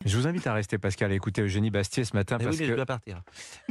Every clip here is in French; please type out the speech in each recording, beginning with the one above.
Je vous invite à rester, Pascal, à écouter Eugénie Bastier ce matin. Mais Parce oui, mais je que dois partir.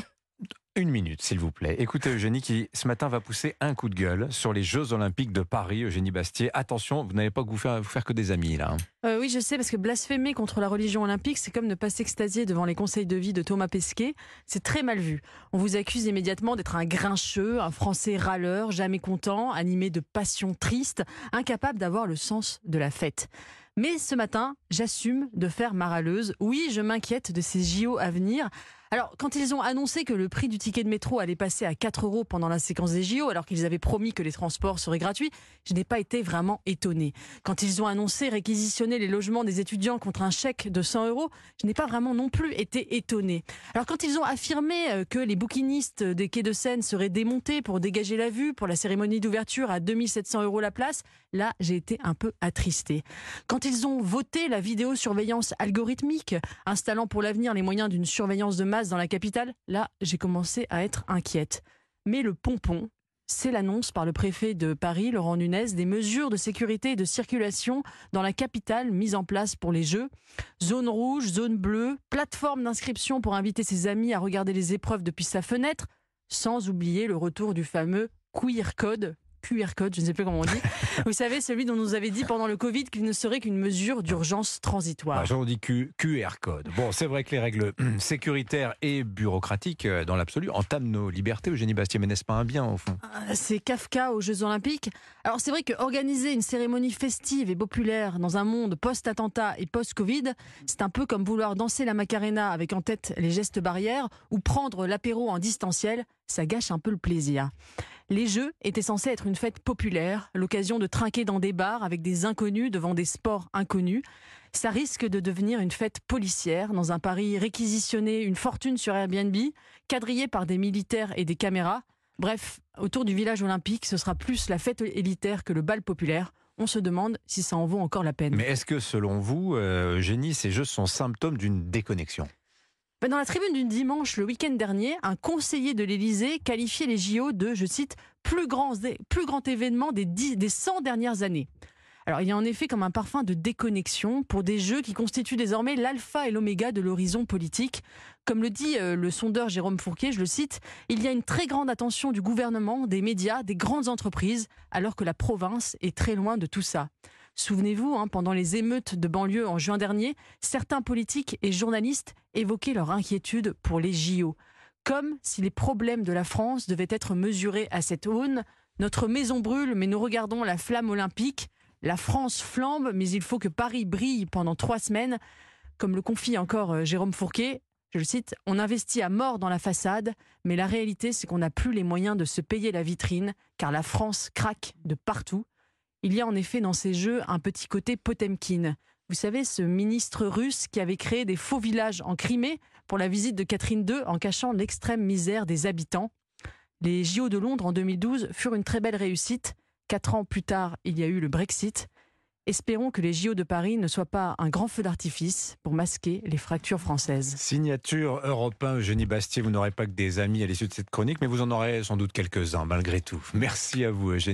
Une minute, s'il vous plaît. Écoutez Eugénie qui, ce matin, va pousser un coup de gueule sur les Jeux Olympiques de Paris. Eugénie Bastier, attention, vous n'allez pas vous faire que des amis, là. Oui, je sais, parce que blasphémer contre la religion olympique, c'est comme ne pas s'extasier devant les conseils de vie de Thomas Pesquet. C'est très mal vu. On vous accuse immédiatement d'être un grincheux, un Français râleur, jamais content, animé de passions tristes, incapable d'avoir le sens de la fête. Mais ce matin, j'assume de faire ma râleuse. Oui, je m'inquiète de ces JO à venir. Alors, quand ils ont annoncé que le prix du ticket de métro allait passer à 4 € pendant la séquence des JO, alors qu'ils avaient promis que les transports seraient gratuits, je n'ai pas été vraiment étonnée. Quand ils ont annoncé réquisitionner les logements des étudiants contre un chèque de 100 €, je n'ai pas vraiment non plus été étonnée. Alors, quand ils ont affirmé que les bouquinistes des quais de Seine seraient démontés pour dégager la vue pour la cérémonie d'ouverture à 2700 € la place, là, j'ai été un peu attristée. Quand ils ont voté la vidéosurveillance algorithmique, installant pour l'avenir les moyens d'une surveillance de masse dans la capitale, là, j'ai commencé à être inquiète. Mais le pompon, c'est l'annonce par le préfet de Paris, Laurent Nunez, des mesures de sécurité et de circulation dans la capitale mises en place pour les Jeux. Zone rouge, zone bleue, plateforme d'inscription pour inviter ses amis à regarder les épreuves depuis sa fenêtre, sans oublier le retour du fameux QR code, je ne sais plus comment on dit. Vous savez, celui dont on nous avait dit pendant le Covid qu'il ne serait qu'une mesure d'urgence transitoire. J'en dis QR code. Bon, c'est vrai que les règles sécuritaires et bureaucratiques, dans l'absolu, entament nos libertés, Eugénie Bastier, mais n'est-ce pas un bien, au fond ? C'est Kafka aux Jeux Olympiques. Alors c'est vrai qu'organiser une cérémonie festive et populaire dans un monde post-attentat et post-Covid, c'est un peu comme vouloir danser la Macarena avec en tête les gestes barrières ou prendre l'apéro en distanciel, ça gâche un peu le plaisir. Les Jeux étaient censés être une fête populaire, l'occasion de trinquer dans des bars avec des inconnus devant des sports inconnus. Ça risque de devenir une fête policière dans un Paris réquisitionné, une fortune sur Airbnb, quadrillé par des militaires et des caméras. Bref, autour du village olympique, ce sera plus la fête élitaire que le bal populaire. On se demande si ça en vaut encore la peine. Mais est-ce que, selon vous, Eugénie, ces Jeux sont symptômes d'une déconnexion ? Dans la tribune du dimanche, le week-end dernier, un conseiller de l'Élysée qualifiait les JO de, je cite, plus grand événement des 100 dernières années. Alors, il y a en effet comme un parfum de déconnexion pour des Jeux qui constituent désormais l'alpha et l'oméga de l'horizon politique. Comme le dit le sondeur Jérôme Fourquet, je le cite, il y a une très grande attention du gouvernement, des médias, des grandes entreprises, alors que la province est très loin de tout ça. Souvenez-vous, pendant les émeutes de banlieue en juin dernier, certains politiques et journalistes évoquaient leur inquiétude pour les JO. Comme si les problèmes de la France devaient être mesurés à cette aune. Notre maison brûle, mais nous regardons la flamme olympique. La France flambe, mais il faut que Paris brille pendant 3 semaines. Comme le confie encore Jérôme Fourquet, je le cite, « On investit à mort dans la façade, mais la réalité, c'est qu'on n'a plus les moyens de se payer la vitrine, car la France craque de partout. » Il y a en effet dans ces Jeux un petit côté Potemkin. Vous savez, ce ministre russe qui avait créé des faux villages en Crimée pour la visite de Catherine II en cachant l'extrême misère des habitants. Les JO de Londres en 2012 furent une très belle réussite. 4 ans plus tard, il y a eu le Brexit. Espérons que les JO de Paris ne soient pas un grand feu d'artifice pour masquer les fractures françaises. Signature Europe 1, Eugénie Bastier, vous n'aurez pas que des amis à l'issue de cette chronique, mais vous en aurez sans doute quelques-uns malgré tout. Merci à vous, Eugénie.